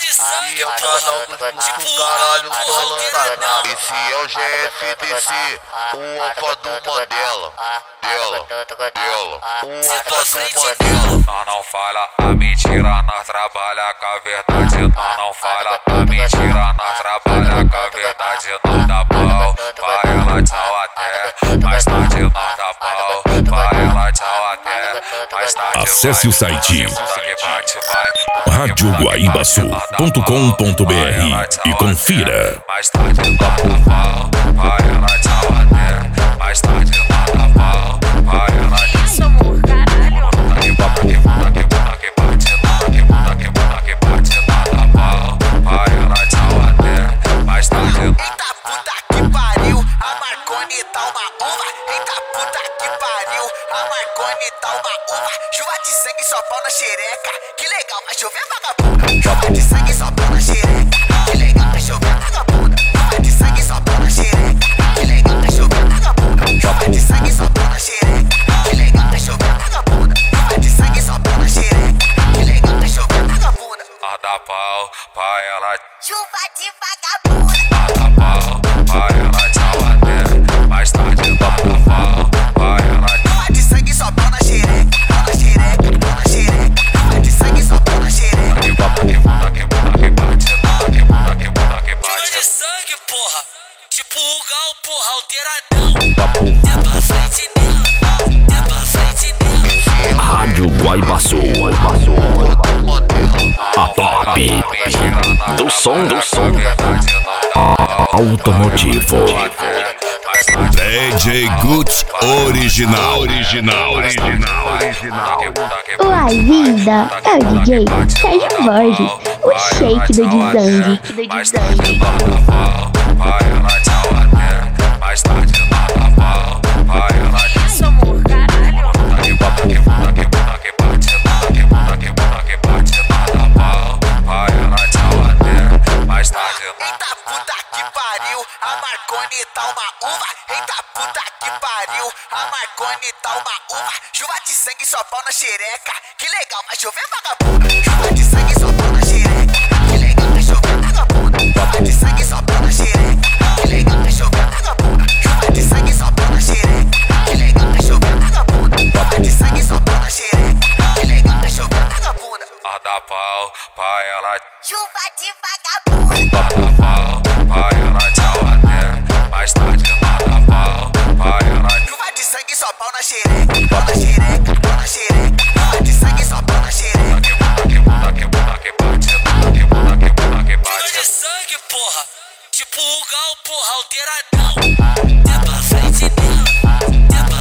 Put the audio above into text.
de sangue, é o canal do caralho, tô lançado. Esse é o GFDC, o alfa do Mandela. O alfa do Mandela. Não fala a mentira, nós trabalha com a verdade. Não fala a mentira, nós trabalha com a verdade. Não dá pau, vai ela tchau até. Mais tarde não dá pau, vai ela tchau até. Mais tarde acesse o site radioguaimbaçu.com.br e confira. Mais tarde não dá pau, vai ela tchau até. Mais tarde não dá pau, vai ela tchau. Isso, amor, caralho. Eita puta que pariu, a Marconi tá uma uva. Eita puta que pariu, a Marconi tá uma uva. Chuva de sangue, só pau na xereca. Que legal, vai chover vagabunda. Chuva de sangue, só pau na xereca. Que legal, vai chover vagabunda. Chuva de sangue, só pau na xereca. Que legal, vai chover vagabunda. Chuva de sangue, só pau na xereca. Que legal, vai chover vagabunda. Chuva de sangue, só pau na xereca. Que legal, vai chover vagabunda. Dá pau, vai ela. Chuva de vagabunda. Dá pau, vai ela tchau até. Mais tarde dá pau, vai ela. Chuva de sangue, só pau na xereca. Pau na xereca, pau na xereca. Chuva de sangue, só pau na xereca. Chuva de sangue, porra. Tipo o Gal, porra, alteradão. Dê pra frente nela, dê pra frente nela. Rádio Guaibaçu, a top do som automotivo. DJ Guts original. Oi, vida, é o DJ Sérgio Borges, o shake do Dizangue. Mais tarde não dá pau, vai ela tchau até. Mais tarde não dá pau, vai ela. Isso, amor, caralho. Eita puta que pariu, a Marconi tá uma uva. Eita puta que pariu, a Marconi tá uma uva. Chuva de sangue, só pau na xereca. Que legal, vai chover vagabunda. Chuva de sangue, só pau na xereca. Que legal, vai chover vagabunda. Chuva de sangue, só pau na xereca. Que legal, vai chover vagabunda. Chuva de sangue, só pau na xereca. Que legal, vai chover vagabunda. Chuva de sangue, só pau na xereca. Que legal, vai chover vagabunda. Dá pau, vai ela. Chuva de vagabunda. Dá pau, vai ela tchau até. Mais tarde não dá pau, vai ela. Chuva de sangue, só pau na xereca. Pau na xereca, pau na xereca. Chuva de sangue, só pau na xereca. Chuva de sangue, porra. Tipo o Gal, porra, alteradão. Dê pra frente nela, dê pra